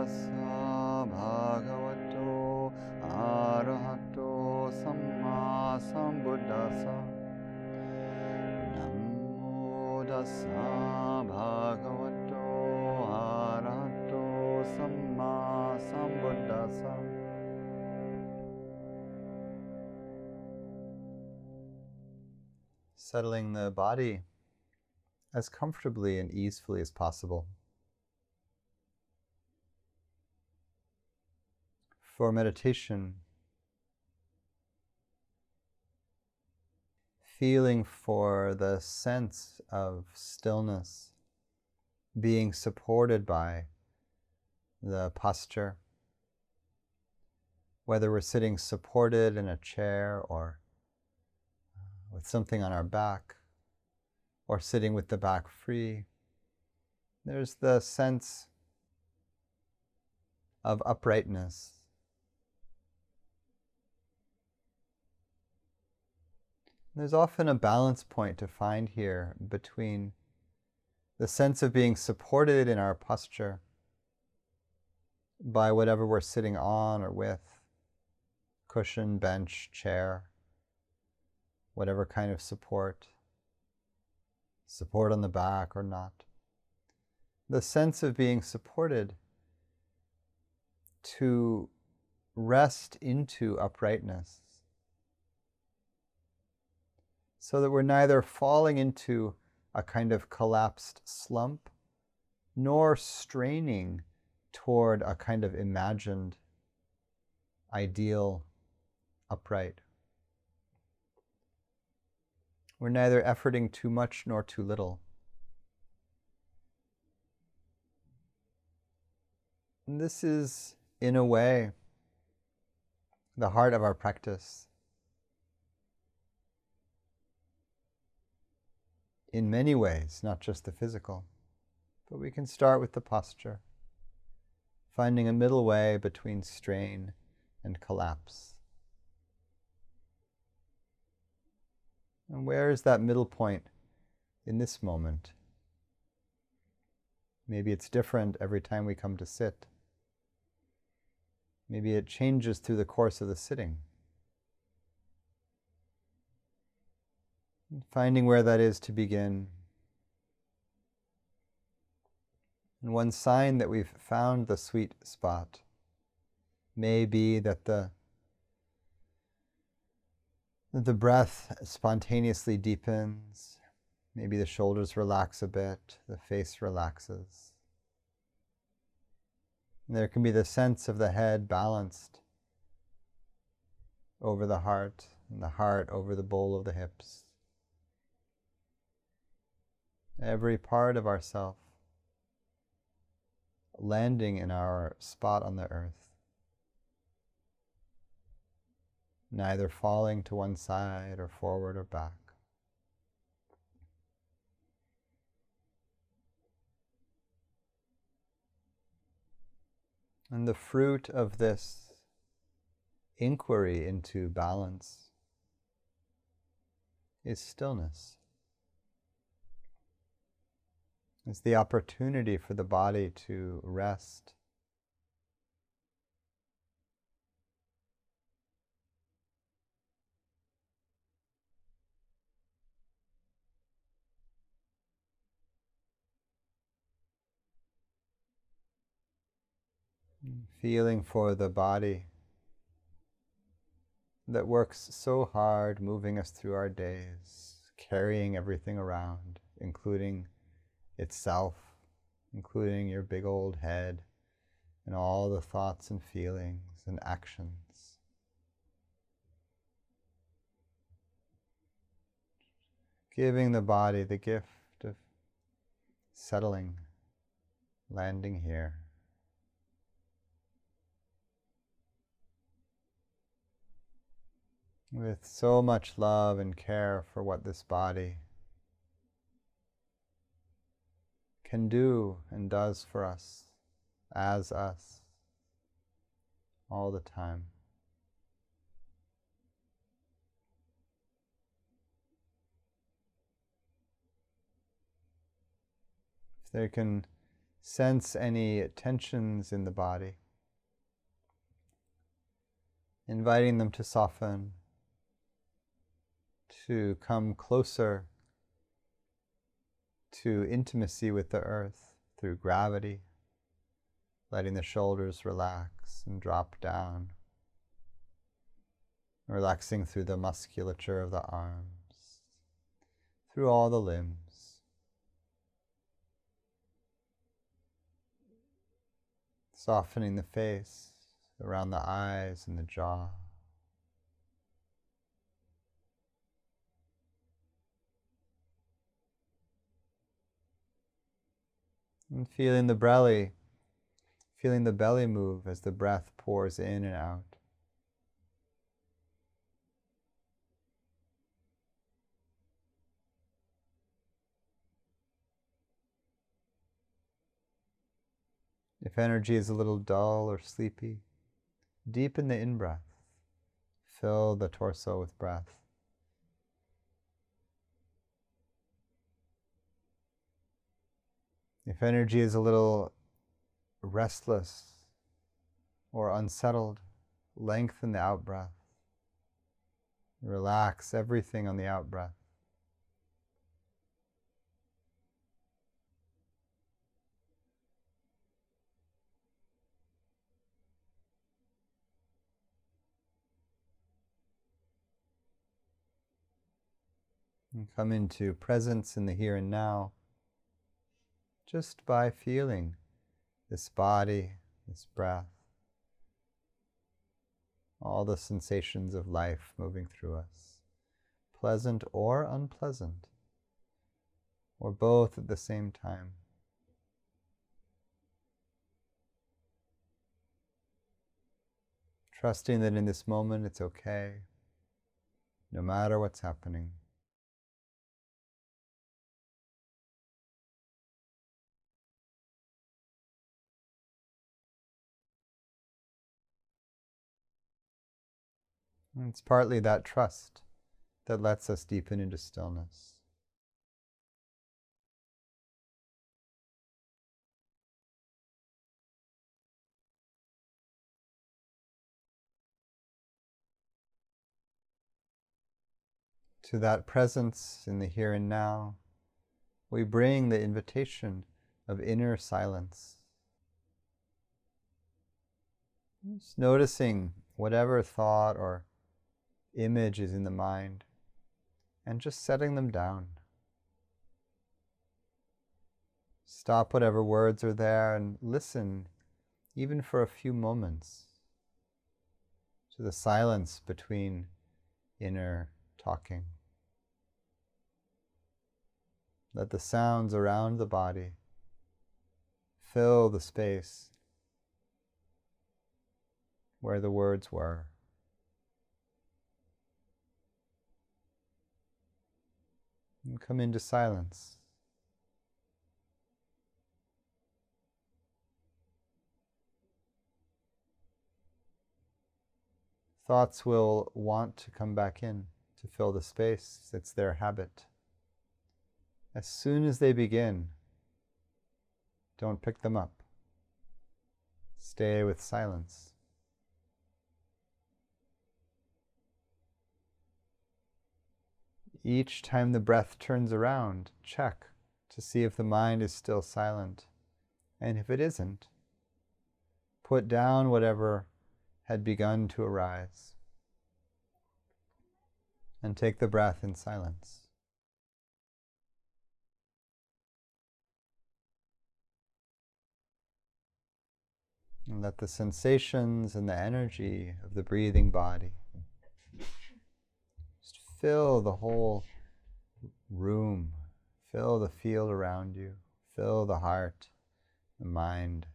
tassa bhagavato arahato samma sambuddhassa. Namo tassa bhagavato arahato samma sambuddhassa. Settling the body as comfortably and easily as possible. For meditation, feeling for the sense of stillness being supported by the posture, whether we're sitting supported in a chair or with something on our back, or sitting with the back free. There's the sense of uprightness. There's often a balance point to find here between the sense of being supported in our posture by whatever we're sitting on or with, cushion, bench, chair, whatever kind of support on the back or not. The sense of being supported to rest into uprightness, so that we're neither falling into a kind of collapsed slump, nor straining toward a kind of imagined, ideal, upright. We're neither efforting too much nor too little. And this is, in a way, the heart of our practice. In many ways, not just the physical, but we can start with the posture, finding a middle way between strain and collapse. And where is that middle point in this moment? Maybe it's different every time we come to sit. Maybe it changes through the course of the sitting. Finding where that is to begin. And one sign that we've found the sweet spot may be that the breath spontaneously deepens. Maybe the shoulders relax a bit, the face relaxes. And there can be the sense of the head balanced over the heart, and the heart over the bowl of the hips. Every part of ourself landing in our spot on the earth, neither falling to one side or forward or back. And the fruit of this inquiry into balance is stillness. It's the opportunity for the body to rest. Feeling for the body that works so hard moving us through our days, carrying everything around, including itself, including your big old head and all the thoughts and feelings and actions. Giving the body the gift of settling, landing here. With so much love and care for what this body can do and does for us, as us, all the time. If there can Sense any tensions in the body, inviting them to soften, to come closer to intimacy with the earth through gravity, letting the shoulders relax and drop down, relaxing through the musculature of the arms, through all the limbs. Softening the face, around the eyes and the jaw. And feeling the belly move as the breath pours in and out. If energy is a little dull or sleepy, deepen the in-breath. Fill the torso with breath. If energy is a little restless or unsettled, lengthen the out-breath. Relax everything on the out-breath. And come into presence in the here and now, just by feeling this body, this breath, all the sensations of life moving through us, pleasant or unpleasant, or both at the same time. Trusting that in this moment it's okay, no matter what's happening. And it's partly that trust that lets us deepen into stillness. To that presence in the here and now, we bring the invitation of inner silence. Just noticing whatever thought or image is in the mind and just setting them down. Stop whatever words are there and listen, even for a few moments, to the silence between inner talking. Let the sounds around the body fill the space where the words were. And come into silence. Thoughts will want to come back in to fill the space. It's their habit. As soon as they begin, don't pick them up. Stay with silence. Each time the breath turns around, check to see if the mind is still silent. And if it isn't, put down whatever had begun to arise and take the breath in silence. And let the sensations and the energy of the breathing body just fill the whole room, fill the field around you, fill the heart, the mind.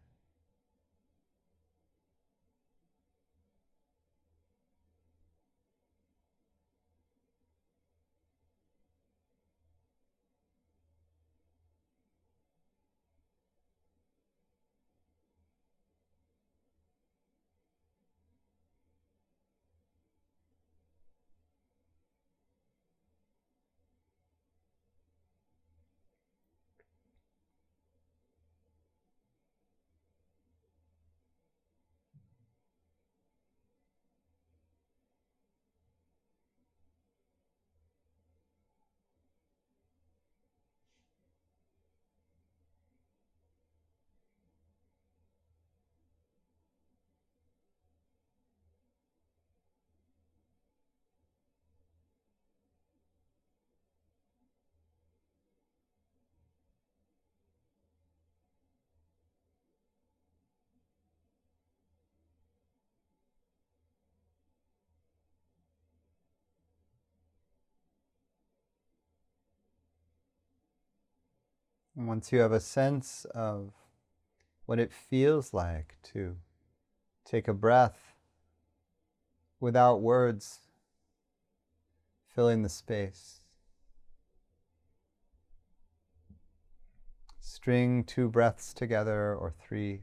And once you have a sense of what it feels like to take a breath without words filling the space, string 2 breaths together or 3.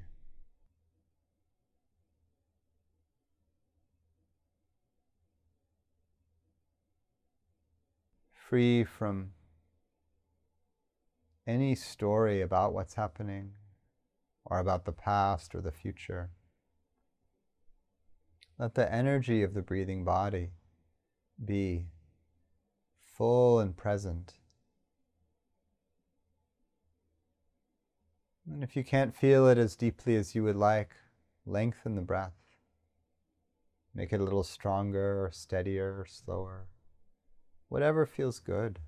Free from any story about what's happening or about the past or the future. Let the energy of the breathing body be full and present. And if you can't feel it as deeply as you would like, lengthen the breath. Make it a little stronger or steadier or slower. Whatever feels good.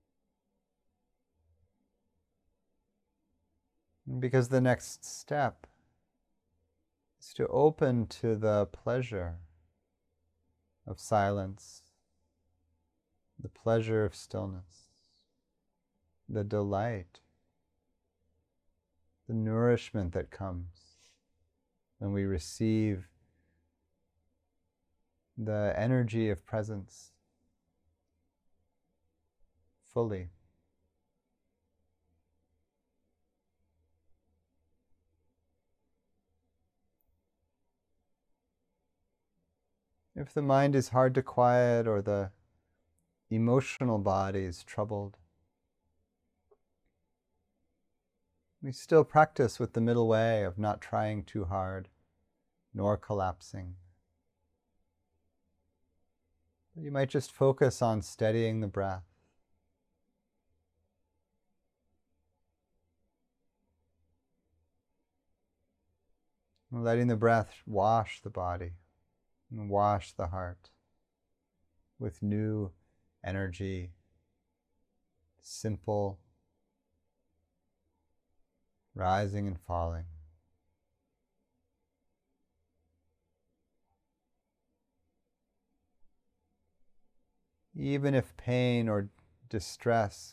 Because the next step is to open to the pleasure of silence, the pleasure of stillness, the delight, the nourishment that comes when we receive the energy of presence fully. If the mind is hard to quiet or the emotional body is troubled, we still practice with the middle way of not trying too hard, nor collapsing. You might just focus on steadying the breath. Letting the breath wash the body and wash the heart with new energy, simple, rising and falling. Even if pain or distress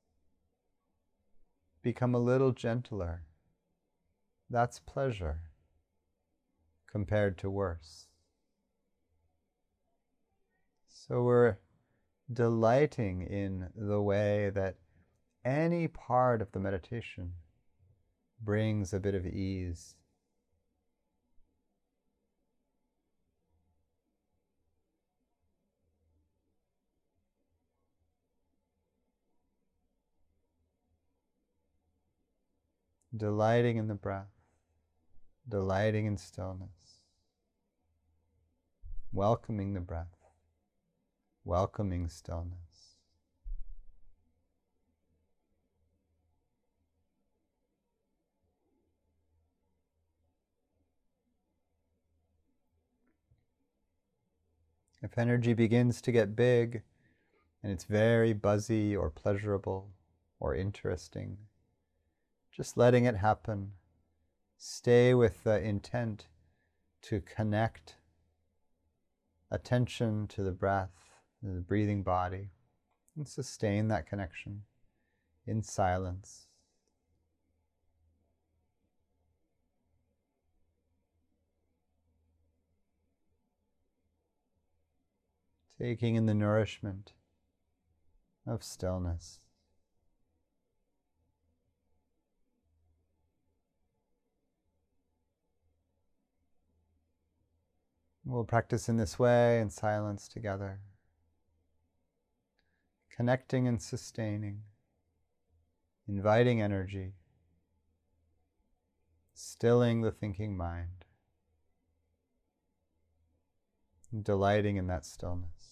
become a little gentler, that's pleasure compared to worse. So we're delighting in the way that any part of the meditation brings a bit of ease. Delighting in the breath, delighting in stillness, welcoming the breath, welcoming stillness. If energy begins to get big and it's very buzzy or pleasurable or interesting, just letting it happen. Stay with the intent to connect attention to the breath, the breathing body, and sustain that connection in silence. Taking in the nourishment of stillness. We'll practice in this way in silence together, connecting and sustaining, inviting energy, stilling the thinking mind, and delighting in that stillness.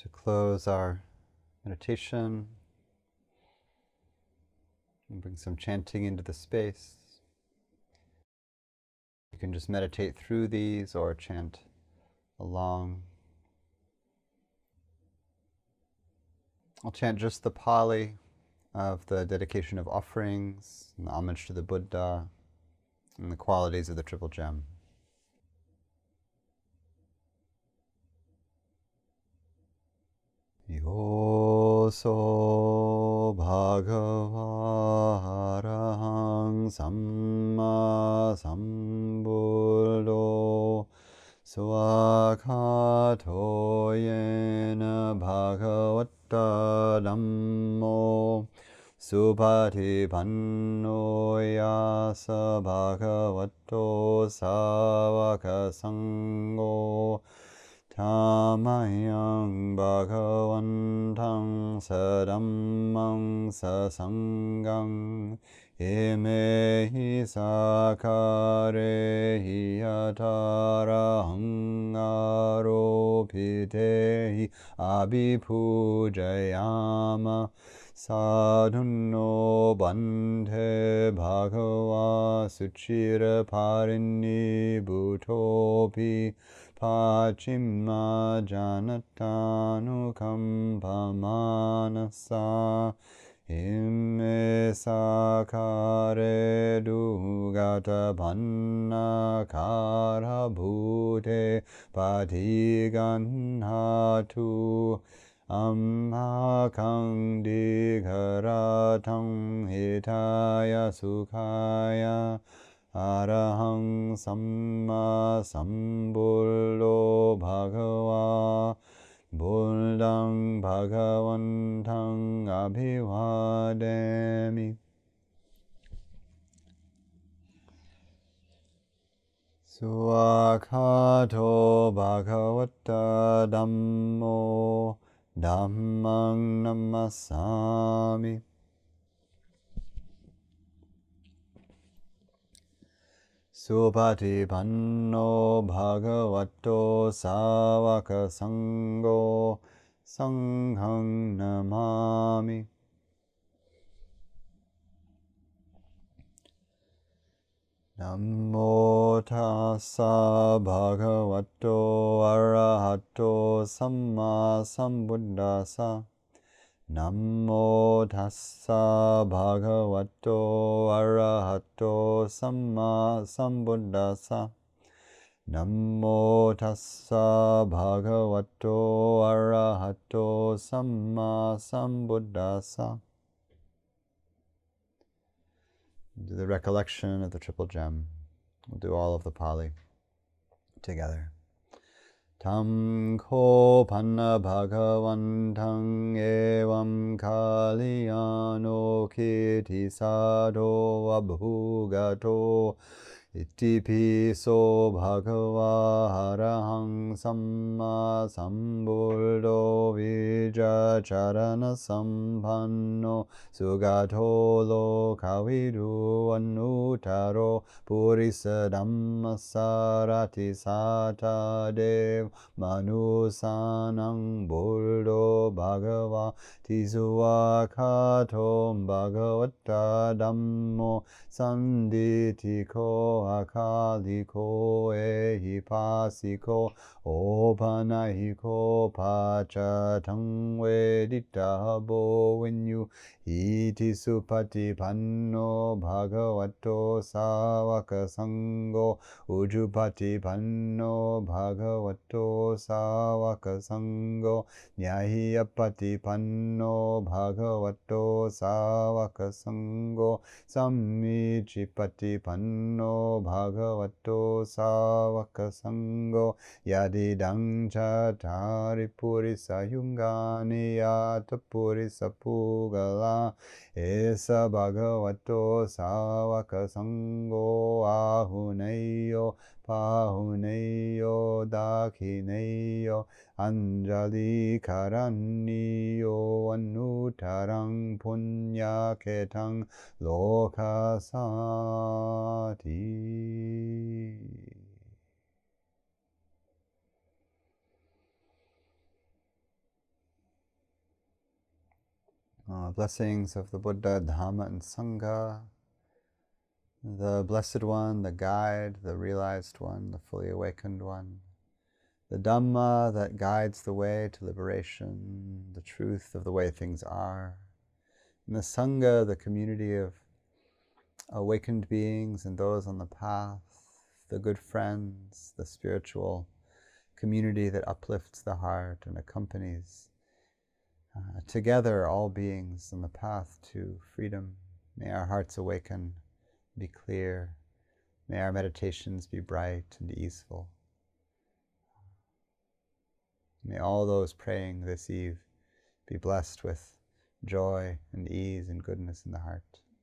To close our meditation and bring some chanting into the space. You can just meditate through these or chant along. I'll chant just the Pali of the dedication of offerings and the homage to the Buddha and the qualities of the Triple Gem. Yoso bhagava arahang samma sambuddho swakato yena bhagavata dhammo supatipanno yasa bhagavato savaka sangho Tamayang bhagavantang sadammang sasangang imehi sakare hiyatarahang aropitehi abhipujayama sadhunno bante bhagava suchira parinni bhutopi Pachimma janatanu kampamanasa imme sakare dugata panna kara bhute patiganhatu ammakang digharatang hitaya sukhaya Arahang samma sambuddho bhagava buddhang bhagavantang abhivademi Swakato bhagavata dhammo dhammang namasami Supatipanno bhagavato savaka sangho sanghang namami Namo tassa bhagavato arahato samma sambuddhassa Namo tassa bhagavato arahato samma sambuddhassa Namo tassa bhagavato arahato samma sambuddhassa Do the recollection of the Triple Gem. We'll do all of the Pali together. Tam ko panna bhagavantang evam kalyano kiti sadho abhugato iti piso bhagava harahang samma sambuddho vijacharana sampanno sugato lokavidu annutaro purisa dhammasarati satadev manusanang buddho bhagava tisuakatom bhagavata dhammo sanditiko akaliko ehipasiko opanahiko pachatang veditabo when you iti supati panno bhagavato savaka sangho ujupati panno bhagavato savaka sangho nyahiyapati panno bhagavato savaka sangho Sammichipati panno bhagavato savaka sangho yadidang chatari purisa yungani yata purisa pugala esa bhagavato savaka sangho ahuneyo pahuneyo dakhineyo Anjali karanniyo anutarang punyaketang lokasati. Blessings of the Buddha, Dhamma, and Sangha, the Blessed One, the Guide, the Realized One, the Fully Awakened One, the Dhamma that guides the way to liberation, the truth of the way things are, and the Sangha, the community of awakened beings and those on the path, the good friends, the spiritual community that uplifts the heart and accompanies together all beings on the path to freedom. May our hearts awaken, be clear. May our meditations be bright and easeful. May all those praying this eve be blessed with joy and ease and goodness in the heart.